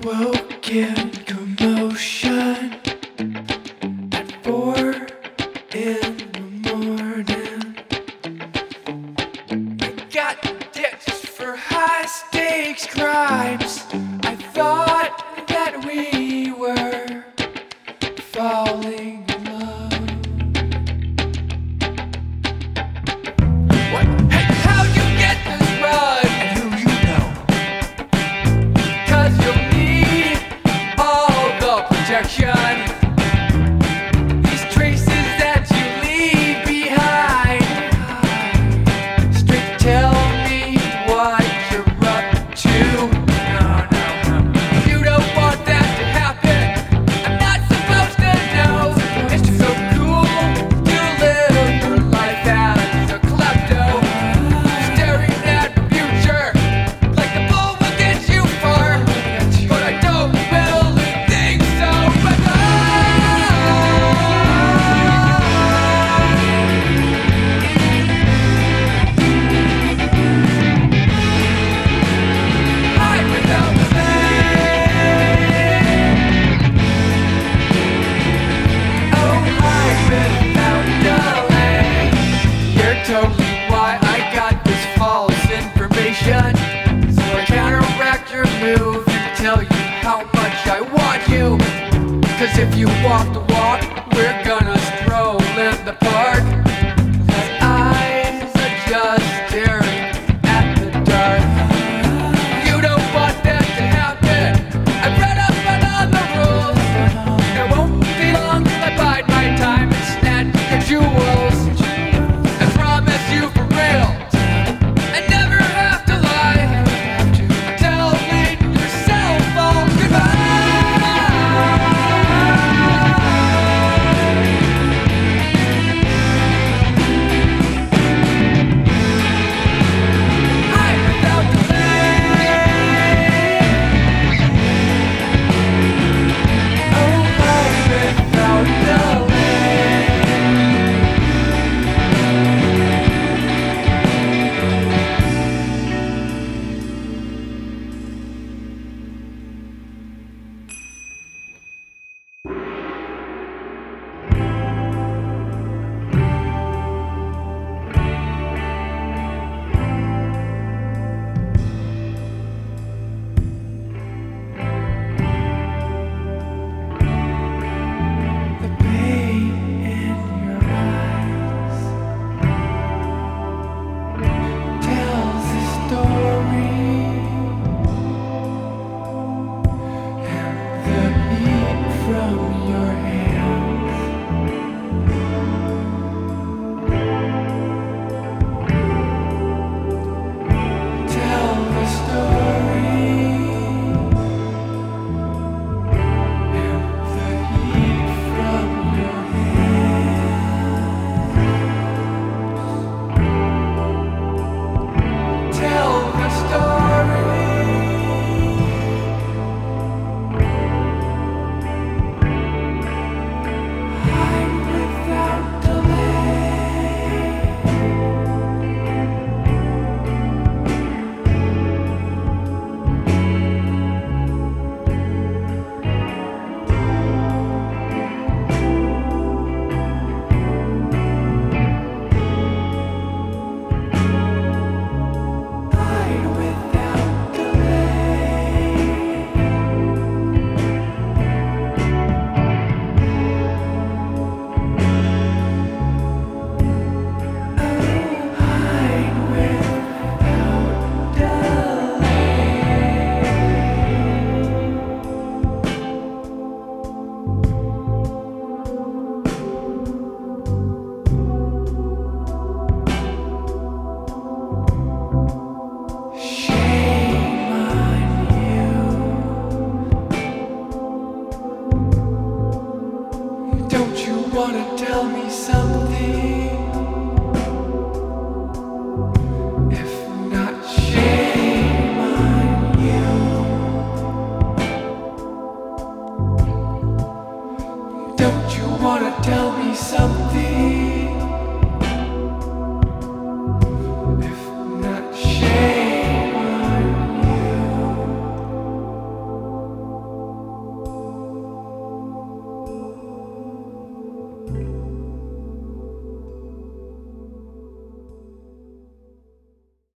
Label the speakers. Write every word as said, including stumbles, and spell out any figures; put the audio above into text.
Speaker 1: woke in commotion at four in the morning. I got ditched for high stakes crimes. I thought that we were falling in love. What? Hey, how'd you get this rug? And who you know? Cause you'll need all the protection. These traces that you leave behind. Straight tell me what you're up to. No, no, no. You don't want that to happen. I'm not supposed to know. It's just so cool to live your life as a klepto. Staring at the future like the bull will get you far. But I don't really think so. But I hide without the Oh, hide without delay. You're totally why I got this false information. So I counteract your move and tell you how much I want you. Cause if you walk the walk